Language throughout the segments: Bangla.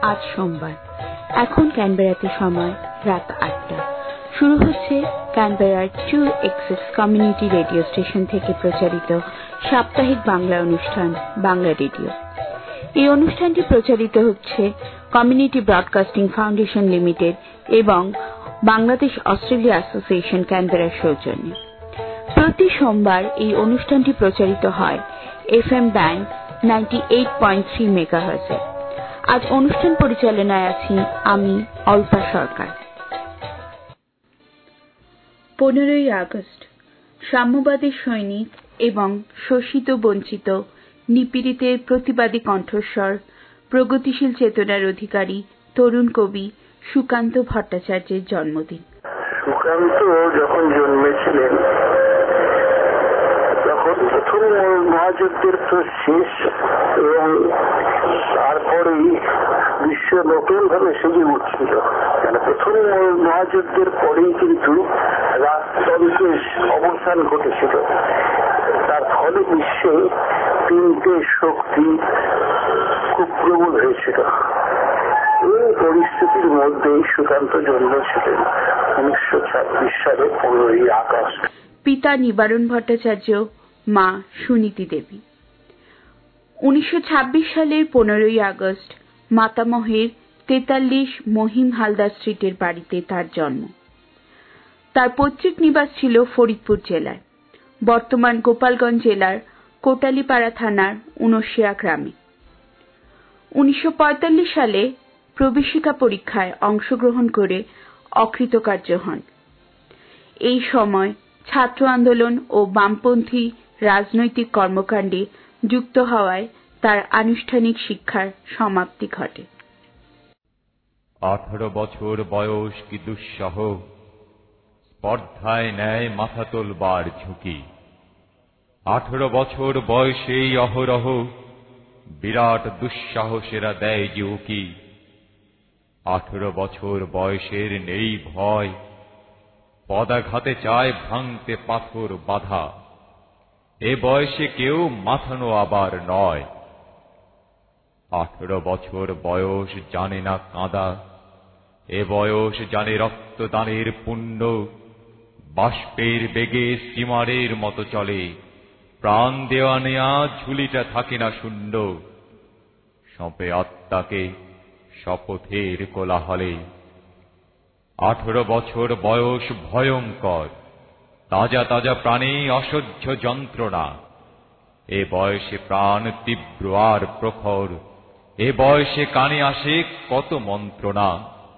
আজ সোমবার। এখন ক্যানবেরাতে সময় রাত ৮টা। শুরু হচ্ছে ক্যানবেরার 2XX কমিউনিটি রেডিও স্টেশন থেকে প্রচারিত সাপ্তাহিক বাংলা অনুষ্ঠান বাংলা রেডিও। এই অনুষ্ঠানটি প্রচারিত হচ্ছে কমিউনিটি ব্রডকাস্টিং ফাউন্ডেশন লিমিটেড এবং বাংলাদেশ অস্ট্রেলিয়া অ্যাসোসিয়েশন ক্যানবেরার সৌজন্যে। প্রতি সোমবার এই অনুষ্ঠানটি প্রচারিত হয় FM ব্যান্ড 98.3 মেগাহার্টজে। আজ অনুষ্ঠান পরিচালনায় আছি আমি অল্পা সরকার। 15ই আগস্ট সাম্যবাদী সৈনিক এবং শোষিত বঞ্চিত নিপীড়িতের প্রতিবাদী কণ্ঠস্বর, প্রগতিশীল চেতনার অধিকারী তরুণ কবি সুকান্ত ভট্টাচার্যের জন্মদিন। সুকান্ত যখন জন্মেছিলেন তখন প্রথম মহাযুদ্ধের তো শেষ এবং তারপরেই বিশ্ব নতুন ভাবে সেজে উঠছিল। কেন প্রথম মহাযুদ্ধের পরেই কিন্তু রাজতন্ত্রের অবসান ঘটেছিল। তার ফলে বিশ্বে তিনটে শক্তি খুব প্রবল হয়েছিল। এই পরিস্থিতির মধ্যেই সুকান্ত জন্মেছিলেন 1926 সালে 15ই আগস্ট। পিতা নিবারণ ভট্টাচার্য, মা সুনীতি দেবী। 1926 সালের 15ই আগস্ট মাতামহের 43 মহিম হালদার স্ট্রিটের বাড়িতে তার জন্ম। তার পৈতৃক নিবাস ছিল ফরিদপুর জেলায়, বর্তমান গোপালগঞ্জ জেলার কোটালীপাড়া থানার উনশিয়া গ্রামে। 1945 সালে প্রবেশিকা পরীক্ষায় অংশগ্রহণ করে অকৃতকার্য হন। এই সময় ছাত্র আন্দোলন ও বামপন্থী রাজনৈতিক কর্মকাণ্ডে যুক্ত হওয়ায় তার আনুষ্ঠানিক শিক্ষার সমাপ্তি ঘটে। 18 বছর বয়স কি দুঃসহ, স্পর্ধায় নেয় মাথা তোলবার ঝুঁকি। 18 বছর বয়সেই অহরহ বিরাট দুঃসাহসেরা দেয় যে উকি। 18 বছর বয়সের নেই ভয়, পদাঘাতে চায় ভাঙতে পাথর বাধা। এ বয়সে কেউ মাথানো আবার নয়। 18 বছর বয়স জানে না কাঁদা, এ বয়স জানে রক্তদানের পুণ্য। বাষ্পের বেগে স্টিমারের মতো চলে, প্রাণ দেওয়া নেয়া ঝুলিটা থাকে না শূন্য। সঁপে আত্মাকে শপথের কোলাহলে। 18 বছর বয়স ভয়ঙ্কর, তাজা তাজা প্রাণে অসহ্য যন্ত্রণা। এ বয়সে প্রাণ তীব্র আর প্রখর, এ বয়সে কানে আসে কত মন্ত্রণা।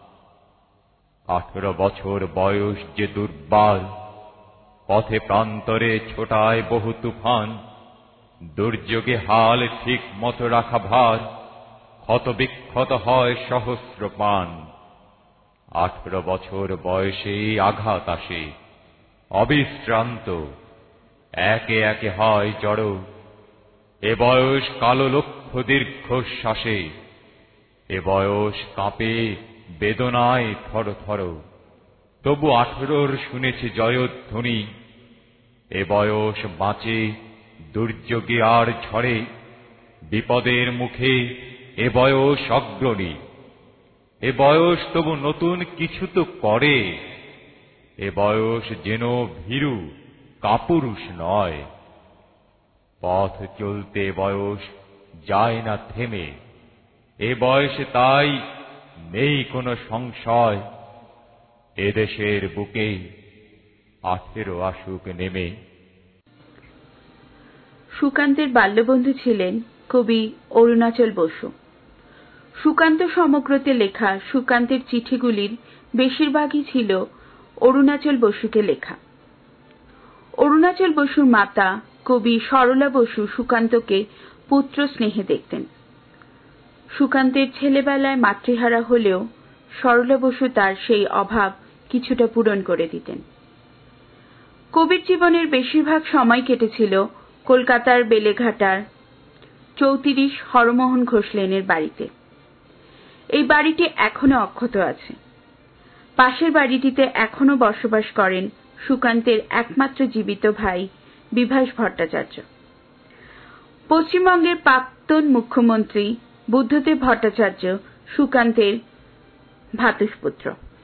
18 বছর বয়স যে দুর্বার, পথে প্রান্তরে ছোটায় বহু তুফান। দুর্যোগে হাল ঠিক মতো রাখা ভার, ক্ষত বিক্ষত হয় সহস্র প্রাণ। 18 বছর বয়সে আঘাত আসে অবিশ্রান্ত, একে একে হয় জড়ো। এ বয়স কালো লক্ষ্য দীর্ঘশ্বাসে, এ বয়স কাঁপে বেদনায় থর থর। তবু 18 শুনেছে জয়ধ্বনি। এ বয়স বাঁচে দুর্যোগে আর ঝড়ে, বিপদের মুখে এ বয়স অগ্রণী। এ বয়স তবু নতুন কিছু তো করে, এ বয়স যেন ভীরু কাপুরুষ নয়। পথ চলতে বয়স যায় না থেমে, এ বয়সে তাই নেই কোনো সংশয়। এদেশের বুকে 18 আসুক নেমে। সুকান্তের বাল্যবন্ধু ছিলেন কবি অরুণাচল বসু। সুকান্ত সমগ্রতে লেখা সুকান্তের চিঠিগুলির বেশিরভাগই ছিল অরুণাচল বসুকে লেখা। অরুণাচল বসুর মাতা কবি সরলা বসু সুকান্তকে পুত্র স্নেহে দেখতেন। সুকান্তের ছেলেবেলায় মাতৃহারা হলেও সরলা বসু তার সেই অভাব কিছুটা পূরণ করে দিতেন। কবির জীবনের বেশিরভাগ সময় কেটেছিল কলকাতার বেলেঘাটার 34 হরমোহন ঘোষ লেনের বাড়িতে। এই বাড়িটি এখনো অক্ষত আছে। পাশের বাড়িটিতে এখনো বসবাস করেন সুকান্তের একমাত্র জীবিত ভাই বিভাস ভট্টাচার্য। পশ্চিমবঙ্গের প্রাক্তন মুখ্যমন্ত্রী বুদ্ধদেব ভট্টাচার্য সুকান্তের ভ্রাতুষ্পুত্র।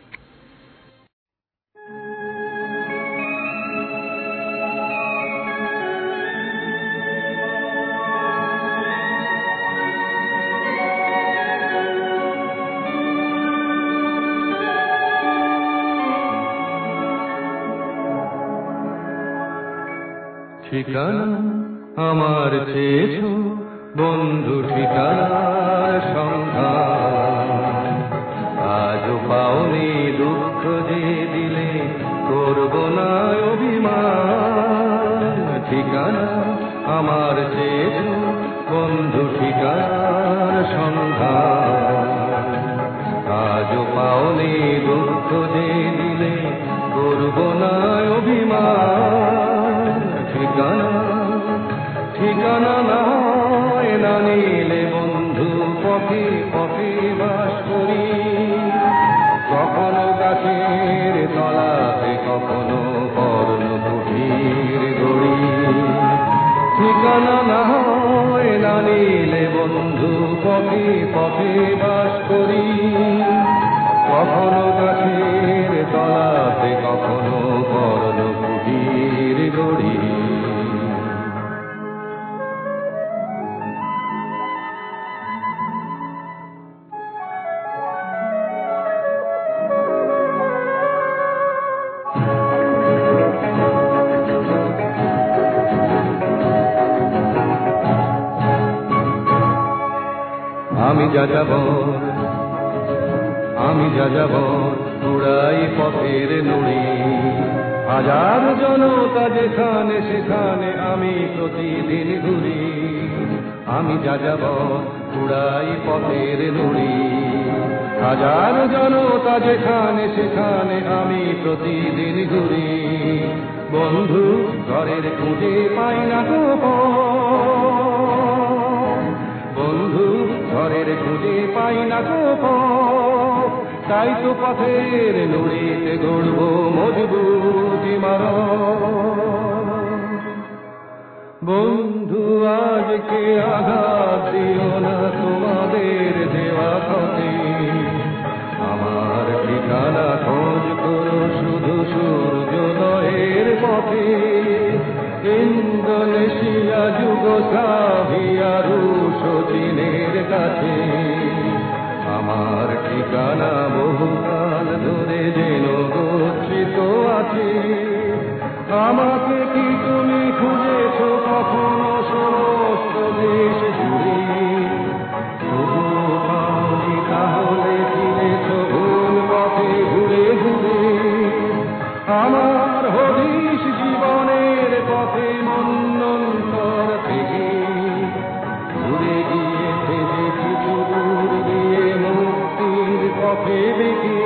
ঠিকানা আমার চেয়েছো বন্ধু, ঠিকানার সন্ধান আজও পাওনি, দুঃখ যে দিলে করব না অভিমান। ঠিকানা আমার চেয়েছো বন্ধু, ঠিকানার সন্ধান আজও পাওনি, দুঃখ যে দিলে করব না অভিমান। ঠিকানা ঠিকানা নয় না নিলে বন্ধু, পথে পথে বাস করি, কখনো গাছের তলাতে, কখনো কর্ণকুটির গড়ি। ঠিকানা নয় না নিলে বন্ধু, পথে পথে বাস করি, কখনো গাছের তলাতে, কখনো কর্ণকুটির গড়ি। আমি যাযাবর উড়াই পথের নুড়ি, হাজার জনতা যেখানে সেখানে আমি প্রতিদিন ঘুরি। আমি যাযাবর উড়াই পথের নুড়ি, হাজার জনতা যেখানে সেখানে আমি প্রতিদিন ঘুরি। বন্ধু ঘরের খুঁজে পাই না তো, বন্ধু ঘরের খুঁজে পাই না তো, তাই তো পথের নুড়িতে গড়ব মজবুত ইমারত। বন্ধু আজকে আঘাত দিও না তোমাদের দেওয়া পথে, আমার ঠিকানা খোঁজ করো শুধু সূর্যোদয়ের পথে। ইন্দোনেশিয়া, যুগোস্লাভিয়া, রুশ ও চীনের কাছে আমার ঠিকানা বহুকাল ধরে যেন গচ্ছিত আছে। আমাকে কি তুমি খুঁজেছো কখনো সমস্ত দেশ জুড়ে? তবুও পাওনি, তাহলে ফিরেছো ভুল পথে ঘুরে ঘুরে। আমার হদিশ জীবনের পথে মন্বন্তর থেকে ঘুরে গিয়েছে যে কিছু দূর গিয়ে মুক্তির পথে বেঁকে।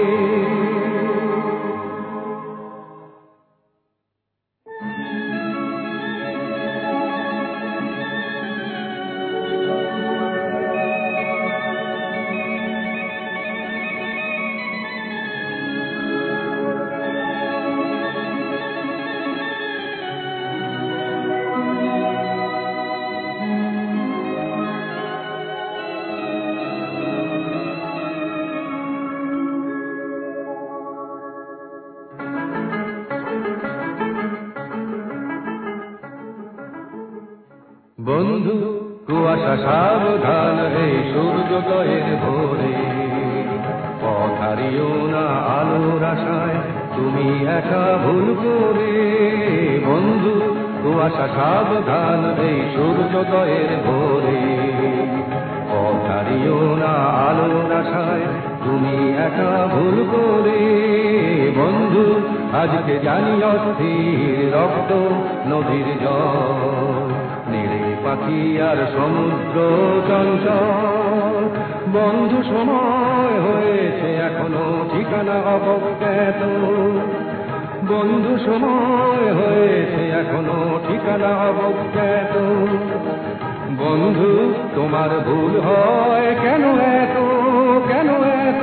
বন্ধু কুয়াশা সাবধান, এই সূর্যোদয়ের ভোরে পথ হারিও না আলোর আশায় তুমি একা ভুল করে। বন্ধু কুয়াশা সাবধান, এই সূর্যোদয়ের ভোরে পথ হারিও না আলোর আশায় তুমি একা ভুল করে। বন্ধু আজকে জানি অস্থির রক্ত নদীর জল, নিরে পাখি আর সমুদ্র চঞ্চল। বন্ধু সময় হয়েছে এখনো ঠিকানা অবজ্ঞাত, বন্ধু সময় হয়েছে এখনো ঠিকানা অবজ্ঞাত। বন্ধু তোমার ভুল হয় কেন এত, কেন এত?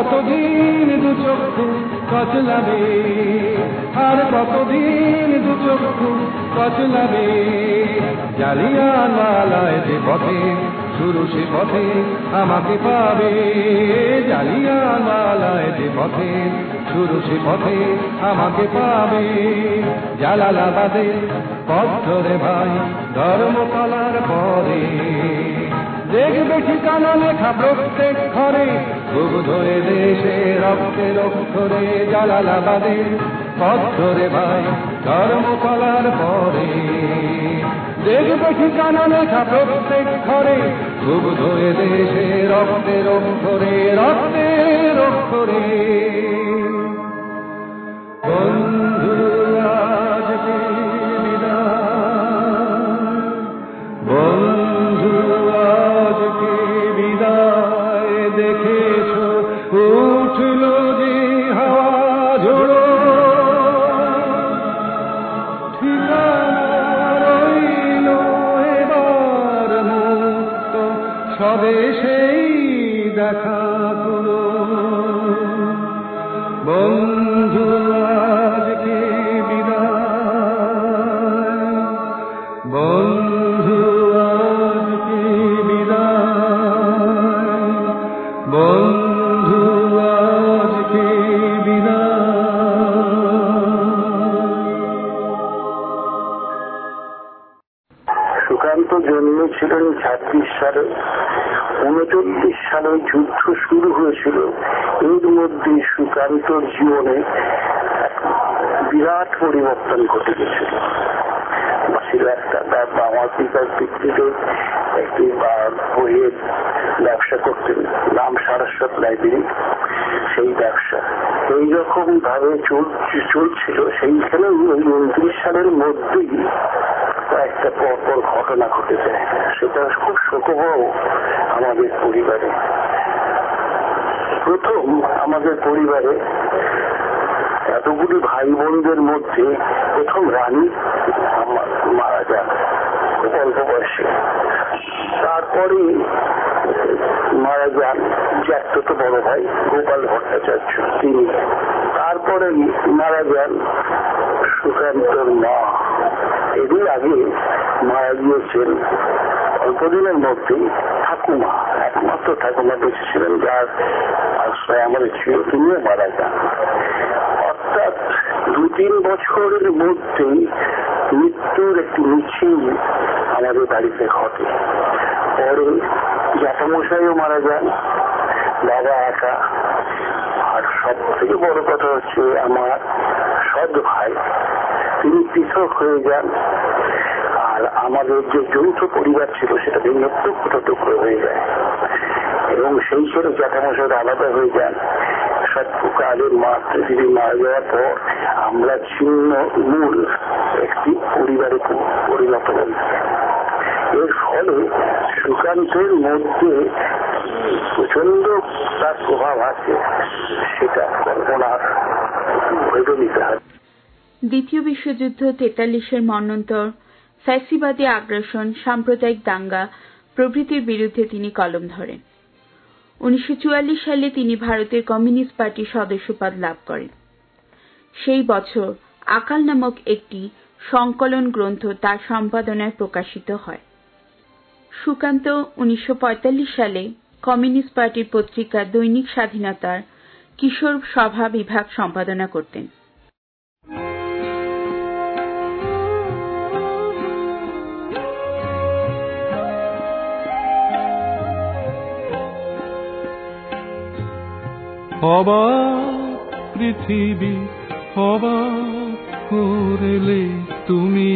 কতদিন দু চক্ষু কচলাবে, আর কতদিন দু চক্ষু কচলাবে। জালিয়ানওয়ালায় যে পথে শুরু সে পথে আমাকে পাবে, জালিয়ানওয়ালায় যে পথে শুরু সে পথে আমাকে পাবে। জালালাবাদে পথ ধরে ভাই ধর্মতলার পরে, দেখবে ঠিকানা লেখা প্রত্যেক ঘরে, বুক ধরে দেশে রক্তের অক্ষরে। জালালাবাদে পথ ধরে ভাই ধর্মতলার পরে, দেখবে ঠিকানা লেখা প্রত্যেক ঘরে, বুক ধরে দেশে রক্তের অক্ষরে, রক্তের অক্ষরে। বন্ধু আজকে বিদায়, বন্ধু আজকে বিদায়। দেখেছ উঠল যে হাওয়া ঝোড়ো, ঠিকানা রইল এবার মুক্ত, স্বদেশেই দেখা করো। বন্ধু আজকে বিদায়, বন্ধু আজকে বিদায়, বন্ধু আজকে বিদায়। সুকান্ত জন্মেছিলেন 26 সালে, 39 সালে যুদ্ধ শুরু হয়েছিল। এর মধ্যে সুকান্তর জীবনে বিরাট পরিবর্তন ঘটে গেছিল। ছিল একটা আমার পিতার ভিত্তিতে একটি বইয়ের ব্যবসা করতেন, নাম সারস্বত লাইব্রেরি। সেই ব্যবসা এইরকম ভাবে চলছিল। সেইখানে ওই 29 সালের মধ্যেই একটা পরপর ঘটনা ঘটেছে, সেটা খুব শোকবহ আমাদের পরিবারে। প্রথম আমাদের পরিবারে এতগুলি ভাই বোনদের মধ্যে প্রথম রানী মারা যান খুব অল্প বয়সে। তারপরে মারা যান জ্যাঠতো বড় ভাই গোপাল ভট্টাচার্য, তিনি। তারপরে মারা যান সুকান্তর মা। এরই আগে মারা গিয়েছেন অল্পদিনের মধ্যেই ঠাকুমা, একমাত্র ঠাকুমা বেঁচে ছিলেন, যার আশ্রয় আমাদের ছিল, তিনিও মারা যান। অর্থাৎ 2-3 বছরের মধ্যেই মৃত্যুর একটি মিছিল আমাদের বাড়িতে ঘটে। পরে জ্যাঠামশাইও মারা যান, বাবা একা। আর সব থেকে বড় কথা হচ্ছে আমার সৎ ভাই, তিনি পৃথক হয়ে যান। আর আমাদের যে যৌথ পরিবার ছিল সেটা ভেঙে টুকরো হয়ে যায়, এবং সেই ছেলে জ্যাঠামশাই আলাদা হয়ে যান। সত্যকালের মাতৃদেবী মারা যাওয়ার পর আমরা ছিন্ন মূল একটি পরিবারে পরিণত হই। এর ফলে সুকান্তের মধ্যে প্রচন্ড তার প্রভাব আছে, সেটা কল্পনার ভেবে নিতে হয়। দ্বিতীয় বিশ্বযুদ্ধ, 43-এর মন্বন্তর, ফ্যাসিবাদী আগ্রাসন, সাম্প্রদায়িক দাঙ্গা প্রভৃতির বিরুদ্ধে তিনি কলম ধরেন। 1944 সালে তিনি ভারতের কমিউনিস্ট পার্টির সদস্যপদ লাভ করেন। সেই বছর আকাল নামক একটি সংকলন গ্রন্থ তার সম্পাদনায় প্রকাশিত হয়। সুকান্ত 1945 সালে কমিউনিস্ট পার্টির পত্রিকা দৈনিক স্বাধীনতার কিশোর সভা বিভাগ সম্পাদনা করতেন। অবাক পৃথিবী অবাক করলে তুমি,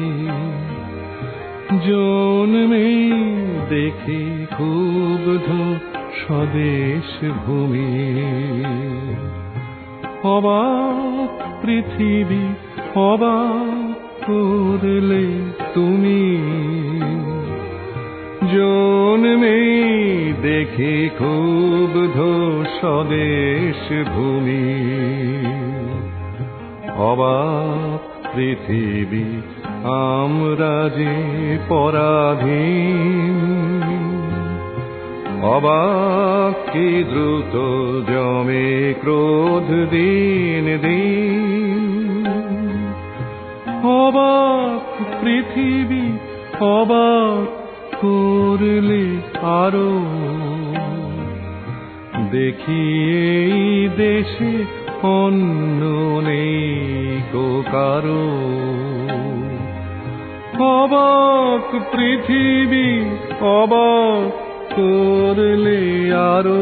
জন্মে দেখে ক্ষুব্ধ স্বদেশ ভূমি। অবাক পৃথিবী অবাক করলে তুমি, জন্মে দেখে ক্ষুব্ধ স্বদেশ ভূমি। অবাক পৃথিবী আমরা যে পরাধীন, অবাক কি দ্রুত জমে ক্রোধ দিন দিন, অবাক পৃথিবী অবাক করলে আরো, দেখি এই দেশে অন্য নেই কো কারো। অবাক পৃথিবী অবাক করলে আরো,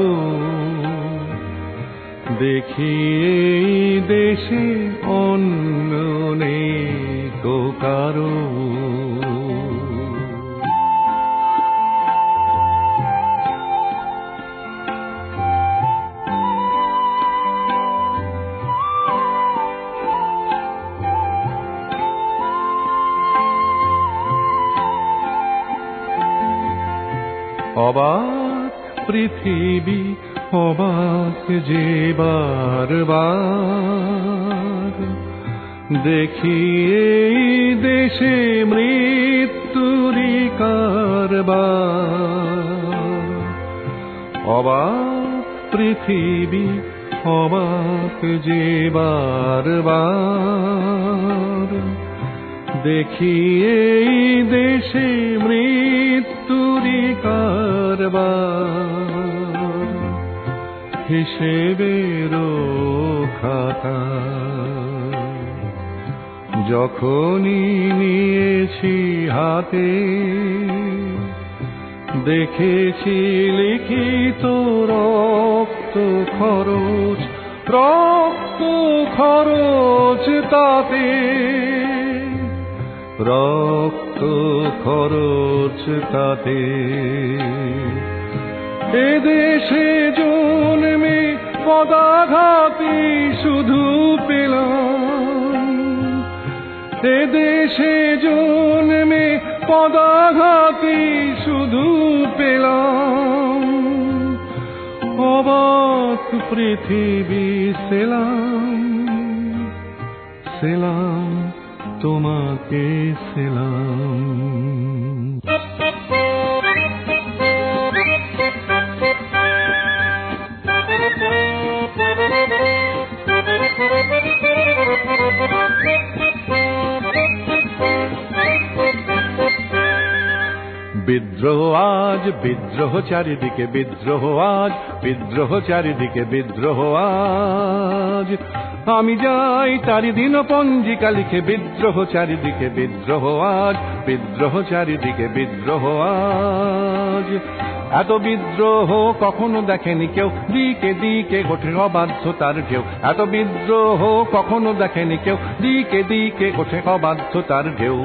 দেখি এই দেশে অন্য নেই কো কারো। অবাক পৃথিবী অবাক যে বারবার, দেখি এই দেশে মৃত্যুরই কারবার। অবাক পৃথিবী অবাক যে বারবার, দেখি এই দেশে মৃত্যুরই কারবার। হিসেবেরও খাতা যখনই নিয়েছি হাতে, দেখেছি লিখিত রক্ত খরচ, রক্ত খরচ তাতে, রক্ত খরচ তাতে। এদেশে জন্মে পদাঘাতী শুধু পেলাম, এদেশে জন্মে পদাঘাতী শুধু পেলাম। অবাক পৃথিবী সেলাম, সেলাম তোমাকে সেলাম। বিদ্রোহ আজ বিদ্রোহ চারিদিকে, বিদ্রোহ আজ বিদ্রোহ চারিদিকে, বিদ্রোহ আজ। আমি যাই তারি দিন পঞ্জিকা লিখে, বিদ্রোহ চারিদিকে, বিদ্রোহ আজ বিদ্রোহ চারিদিকে, বিদ্রোহ আজ। এত বিদ্রোহ কখনো দেখেনি কেউ, দিকে দিকে ওঠে অবাধ্যতার ঢেউ। এত বিদ্রোহ কখনো দেখেনি কেউ, দিকে দিকে ওঠে অবাধ্যতার ঢেউ।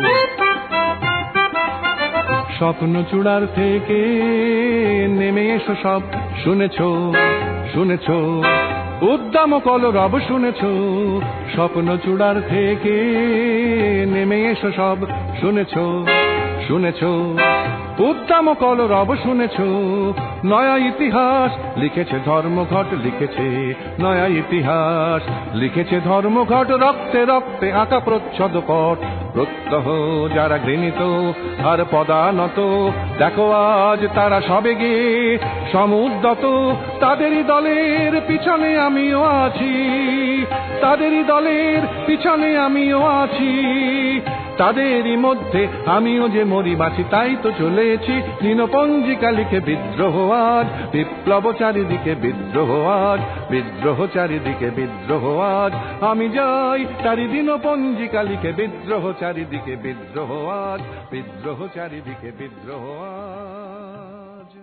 স্বপ্ন চূড়ার থেকে নেমে এসো সব, শুনেছো শুনেছো উদ্দাম কলরব, শুনেছো। স্বপ্ন চূড়ার থেকে নেমে এসো সব, শুনেছো শুনেছো উদ্দাম কলরব, শুনেছো। নয়া ইতিহাস লিখেছে ধর্মঘট, লিখেছে নয়া ইতিহাস লিখেছে ধর্মঘট। রক্তে রক্তে আঁকা প্রচ্ছদ পট, প্রত্যহ যারা ঘৃণিত আর পদানত, দেখো আজ তারা সবে গিয়ে সমুদ্যত। তাদেরই দলের পিছনে আমিও আছি, তাদেরই দলের পিছনে আমিও আছি। তাদেরই মধ্যে আমিও যে মরি বাঁচি, তাই তো চলেছি দিনপঞ্জিকা লিখে। বিদ্রোহ আজ বিপ্লব চারিদিকে, বিদ্রোহ আজ বিদ্রোহ চারিদিকে, বিদ্রোহ আজ। আমি যাই তারি দিনপঞ্জিকা লিখে, বিদ্রোহ চারিদিকে, বিদ্রোহ আজ বিদ্রোহ চারিদিকে, বিদ্রোহ আজ।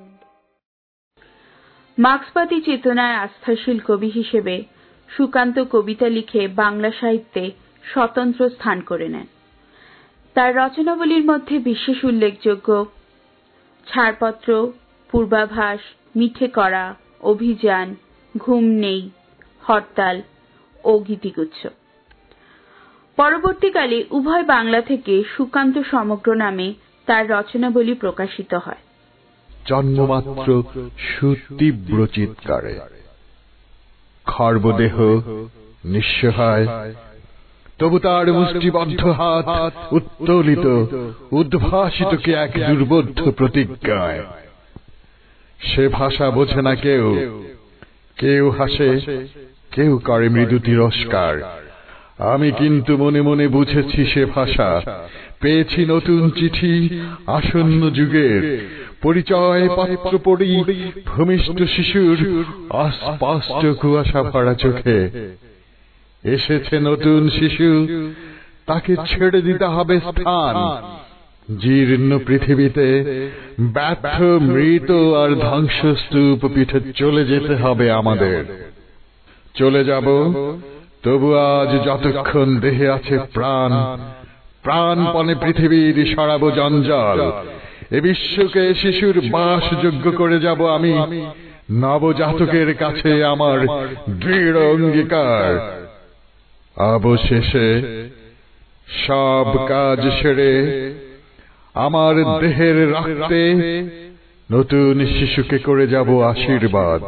মার্ক্সবাদী চেতনায় আস্থাশীল কবি হিসেবে সুকান্ত কবিতা লিখে বাংলা সাহিত্যে স্বতন্ত্র স্থান করে নেন। তার রচনাবলীর মধ্যে বিশেষ উল্লেখযোগ্য ছাড়পত্র, পূর্বাভাস, মিঠে করা, অভিযান, ঘুম নেই, হরতাল ও গীতিগুচ্ছ। পরবর্তীকালে উভয় বাংলা থেকে সুকান্ত সমগ্র নামে তার রচনাবলী প্রকাশিত হয়। জন্মমাত্র সুতীব্র চিৎকারে, খর্বদেহ নিঃসহায়, তবু তার মুষ্টিবদ্ধ হাত উত্তোলিত, উদ্ভাসিত কি এক দুর্বোধ্য প্রতিজ্ঞায়। সে ভাষা বোঝে না কেউ, কেউ হাসে, কেউ করে মৃদু তিরস্কার। আমি কিন্তু মনে মনে বুঝেছি সে ভাষা, পেয়েছি নতুন চিঠি আসন্ন যুগের, পরিচয় পত্র পড়ি ভূমিষ্ঠ শিশুর অস্পষ্ট কুয়াশা ভরা চোখে। এসেছে নতুন শিশু, তাকে ছেড়ে দিতে হবে স্থান। জীর্ণ পৃথিবীতে ব্যর্থ মৃত আর ধ্বংসস্তূপ পিঠে চলে যেতে হবে আমাদের। চলে যাব, তবু আজ যতক্ষণ দেহে আছে প্রাণ, প্রাণপণে পৃথিবীর সরাবো জঞ্জাল। এ বিশ্বকে শিশুর বাসযোগ্য করে যাব আমি, নবজাতকের কাছে আমার দৃঢ় অঙ্গীকার। অবশেষে সব কাজ সেরে আমার দেহের রক্তে নতুন শিশুকে করে যাব আশীর্বাদ,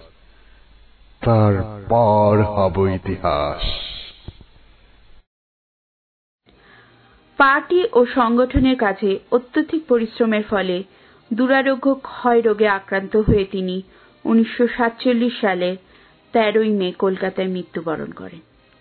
তারপর হব ইতিহাস। পার্টি ও সংগঠনের কাজে অত্যধিক পরিশ্রমের ফলে দুরারোগ্য ক্ষয় রোগে আক্রান্ত হয়ে তিনি 1947 সালের 13 মে কলকাতায় মৃত্যুবরণ করেন।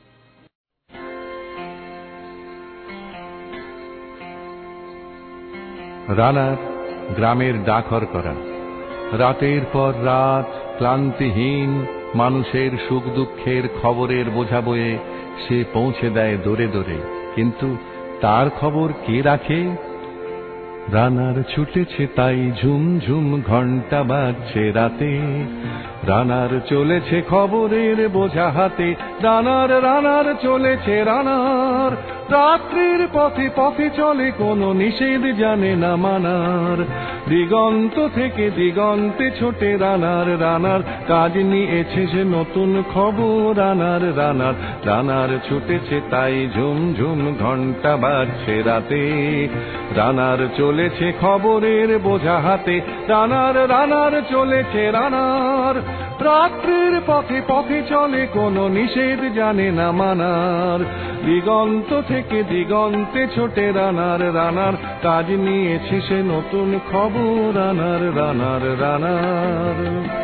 রানার গ্রামের ডাকর করা, রাতের পর রাত ক্লান্তিহীন মানুষের সুখ দুঃখের খবরের বোঝা বয়ে সে পৌঁছে দেয় দোরে দোরে, কিন্তু তার খবর কে রাখে? রানার ছুটেছে তাই ঝুমঝুম ঘন্টা বাজছে রাতে, রানার চলেছে খবরের বোঝা হাতে, রানার রানার চলেছে রানার, রাত্রির পথে পথে চলে কোনো নিষেধ জানে না মানার, দিগন্ত থেকে দিগন্তে ছোটে রানার, রানার কাজ নিয়েছে সে নতুন খবর, রানার রানার রানার ছুটেছে তাই ঝুমঝুম ঘন্টা বাজছে রাতে, রানার চলেছে খবরের বোঝা হাতে, রানার রানার চলেছে রানার, রাত্রির পথে পথে চলে কোনো নিষেধ জানে না মানার, দিগন্ত থেকে দিগন্তে ছোটে রানার, রানার কাজ নিয়েছে সে নতুন খবর, রানার রানার রানার।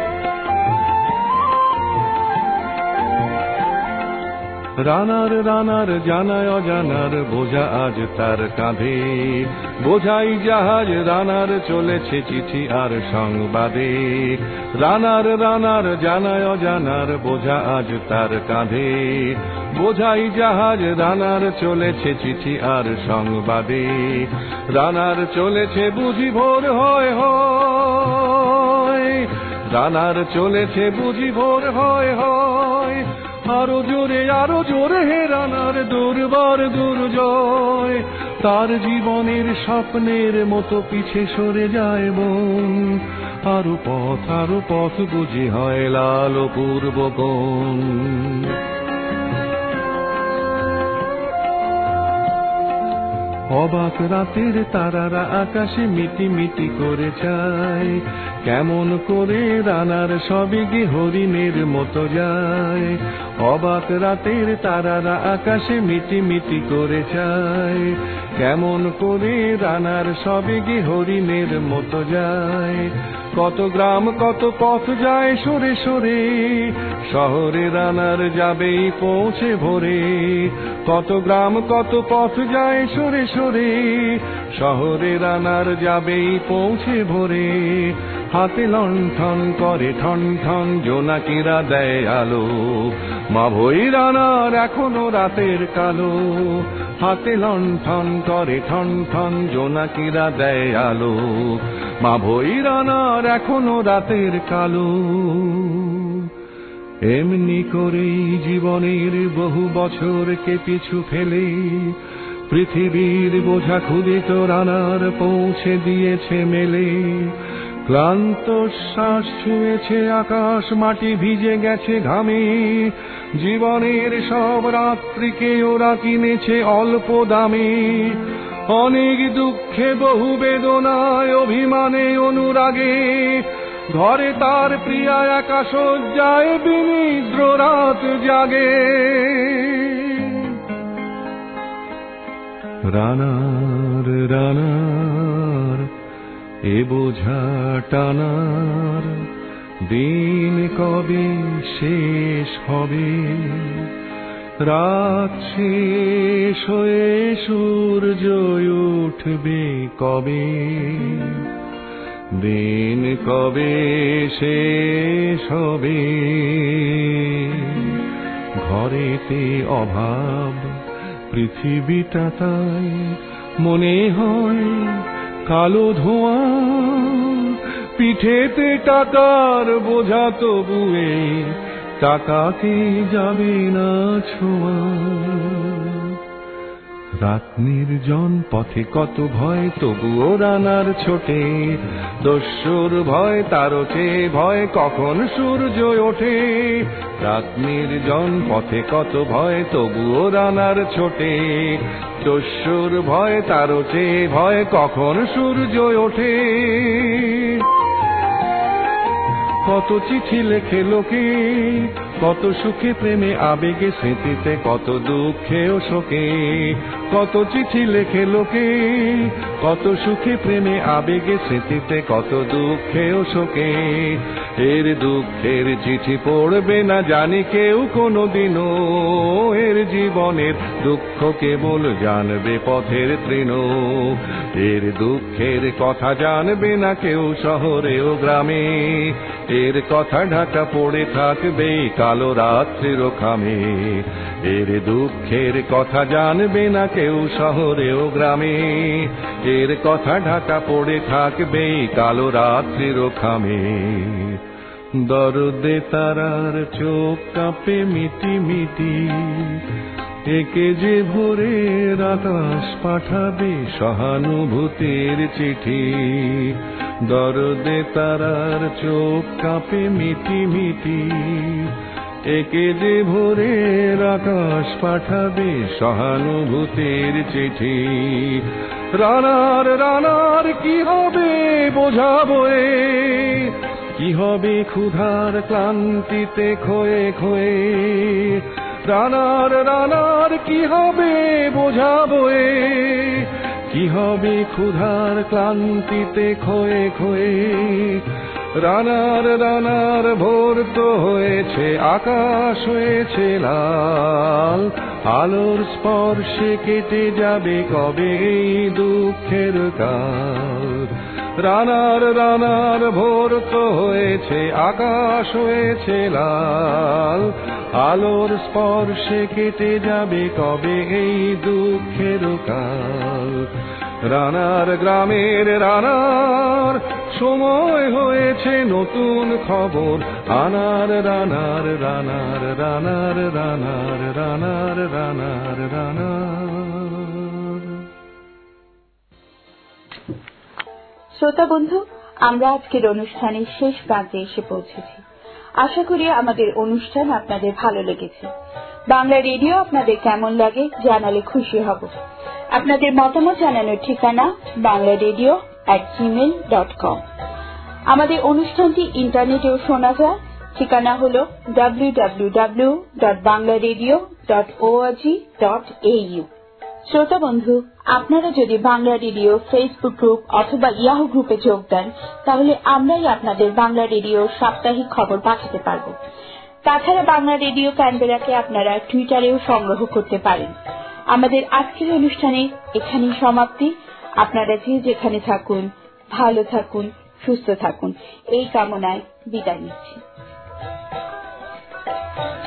রানার রানার জানায় অজানার বোঝা আজ তার কাঁধে, বোঝাই জাহাজ রানার চলেছে চিঠি আর সংবাদে, রানার রানার জানায় অজানার বোঝা আজ তার কাঁধে, বোঝাই জাহাজ রানার চলেছে চিঠি আর সংবাদে, রানার চলেছে বুঝি ভোর হয় হয়, রানার চলেছে বুঝি ভোর হয় হয়, আরো জোরে হে রানার দুর্বার দুর্জয়, তার জীবনের স্বপ্নের মতো পিছে সরে যায় মন, আরো পথ বুঝি হয় লাল পূর্ব কোণ। অবাক রাতের তারারা আকাশে মিটি মিটি করে চায়, কেমন করে রানার সবে গে হরিণের মতো যায়, অবাক রাতের তারারা আকাশে মিটি মিটি করে চায়, কেমন করে রানার সবে গে হরিণের মতো যায়, কত গ্রাম কত পথ যায় সরে সরে, শহরে রানার যাবেই পৌঁছে ভোরে, কত গ্রাম কত পথ যায় সরে সরে, শহরে রানার যাবেই পৌঁছে ভোরে, হাতে লণ্ঠন করে ঠন ঠন জোনাকিরা দেয় আলো, মা ভই রানার এখনো রাতের কালো, হাতে লণ্ঠন করে ঠন ঠন জোনাকিরা দেয় আলো, মা ভই রানার এখনো রাতের কালো। এমনি করেই জীবনের বহু বছরকে পিছু ফেলে পৃথিবীর বোঝা ক্ষুদিত রানার পৌঁছে দিয়েছে মেলে, ক্লান্ত শ্বাস ছুঁয়েছে আকাশ মাটি ভিজে গেছে ঘামে, জীবনের সব রাত্রিকে ওরা কিনেছে অল্প দামে, অনেক দুঃখে বহু বেদনায় অভিমানে অনুরাগে, ঘরে তার প্রিয়া একা শয্যায় বিনিদ্র রাত জাগে, রানার রানার এ বোঝা টানার দিন কবে শেষ হবে, রাত শেষ হয়ে সূর্য উঠবে কবে, দিন কবে শেষ হবে। ঘরেতে অভাব পৃথিবীটা তাই মনে হয় কালো ধোঁয়া, পিঠেতে টাকার বোঝা তবুয়ে টাকাকে যাবে না ছোঁয়া। রাত নির্জন পথে কত ভয় তবুও রানার ছোটে, দস্যুর ভয় তারও চেয়ে ভয় কখন সূর্য ওঠে। রাত নির্জন পথে কত ভয় তবুও রানার ছোটে, দস্যুর ভয় তারও চেয়ে ভয় কখন সূর্য ওঠে। কত চিঠি লেখে লোকে, কত সুখে প্রেমে আবেগে স্মৃতিতে, কত দুঃখে ও শোকে। কত চিঠি লেখে লোকে, কত সুখে প্রেমে আবেগে স্মৃতিতে, কত দুঃখে ও শোকে। এর দুঃখের চিঠি পড়বে না জানি কেউ কোনোদিনও, এর জীবনের দুঃখ কেবল জানবে পথের তৃণ। এর দুঃখের কথা জানবে না কেউ শহরে ও গ্রামে, এর কথা ঢাকা পড়ে থাকবে কালো রাত্রির খামে। এর দুঃখের কথা জানবে না কেউ শহরে ও গ্রামে, এর কথা ঢাকা পড়ে থাকবে কালো রাত্রির খামে। দরদে তারার চোখ কাঁপে মিটি মিটি, একে যে ভোরের আকাশ পাঠাবে সহানুভূতির চিঠি। দরদে তারার চোখ কাঁপে মিটি মিটি, একে যে ভোরের আকাশ পাঠাবে সহানুভূতির চিঠি। রানার রানার কি হবে বোঝাবো, কি হবে ক্ষুধার ক্লান্তিতে খোয়ে খোয়ে। রানার রানার কি হবে বোঝাবো, কি হবে ক্ষুধার ক্লান্তিতে খোয়ে খোয়ে। রানার রানার ভোর তো হয়েছে, আকাশ হয়েছে লাল, আলোর স্পর্শে কেটে যাবে কবে এই দুঃখের কাল। রানার রানার ভোর তো হয়েছে, আকাশ হয়েছে লাল, আলোর স্পর্শে কেটে যাবে কবে এই দুঃখের কাল। রানার গ্রামের রানার সময় হয়েছে নতুন খবর আনার। রানার রানার রানার রানার রানার রানার রানার। শ্রোতা বন্ধু, আমরা আজকের অনুষ্ঠানের শেষ প্রান্তে এসে পৌঁছেছি। আশা করি আমাদের অনুষ্ঠান আপনাদের ভালো লেগেছে। বাংলা রেডিও আপনাদের কেমন লাগে জানালে খুশি হব। আপনাদের মতামত জানানোর ঠিকানা banglaredio@gmail.com। আমাদের অনুষ্ঠানটি ইন্টারনেটেও শোনা যায়, ঠিকানা হল www.banglaradio.org.au। শ্রোতা বন্ধু, আপনারা যদি বাংলা রেডিও ফেসবুক গ্রুপ অথবা ইয়াহু গ্রুপে যোগ দেন, তাহলে আমরাই আপনাদের বাংলা রেডিওর সাপ্তাহিক খবর পাঠাতে পারব। তাছাড়া বাংলা রেডিও ক্যানবেরাকে আপনারা টুইটারেও সংগ্রহ করতে পারেন। আমাদের আজকের অনুষ্ঠানে এখানেই সমাপ্তি। আপনারা যে যেখানে থাকুন, ভালো থাকুন, সুস্থ থাকুন, এই কামনায় বিদায় নিচ্ছি।